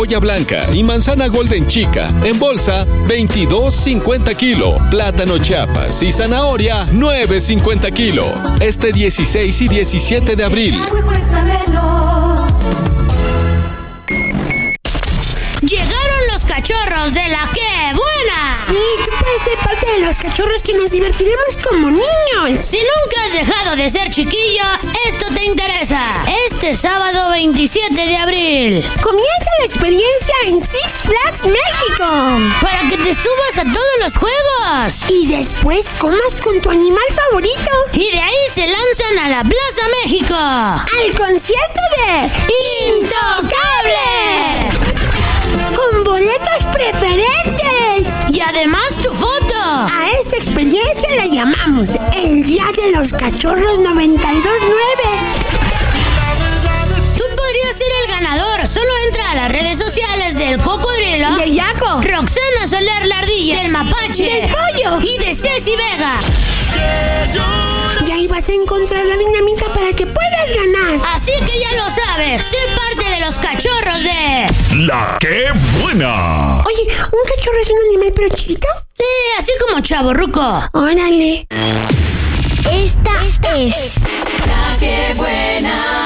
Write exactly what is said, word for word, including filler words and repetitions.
Cebolla blanca y manzana golden chica, en bolsa, veintidós cincuenta kilo. Plátano Chiapas y zanahoria, nueve cincuenta kilo. Este dieciséis y diecisiete de abril. Llegaron los cachorros de la ¡Qué buena! Sí, tú puedes ser parte de los cachorros que nos divertiremos como niños. Si nunca has dejado de ser chiquillo, esto te interesa. Este sábado veintisiete de abril comienza la experiencia en Six Flags México. Para que te subas a todos los juegos. Y después comas con tu animal favorito. Y de ahí se lanzan a la Plaza México. Al concierto de Intocable. Con boletos preferentes. Y además tu foto. A esta experiencia la llamamos el Día de los Cachorros noventa y dos nueve. Tú podrías ser el ganador. Solo entra a las redes sociales del Cocodrilo, del Yaco, Roxana Soler la Ardilla, del Mapache, del Pollo y de Ceci Vega. Y ahí vas a encontrar la dinamita para que puedas ganar. Así que ya lo sabes, sé parte de los cachorros de La Qué Buena. Oye, ¿un cachorro es un animal pero chiquito? Sí, así como chavorruco. Órale. Esta, Esta es La Qué Buena.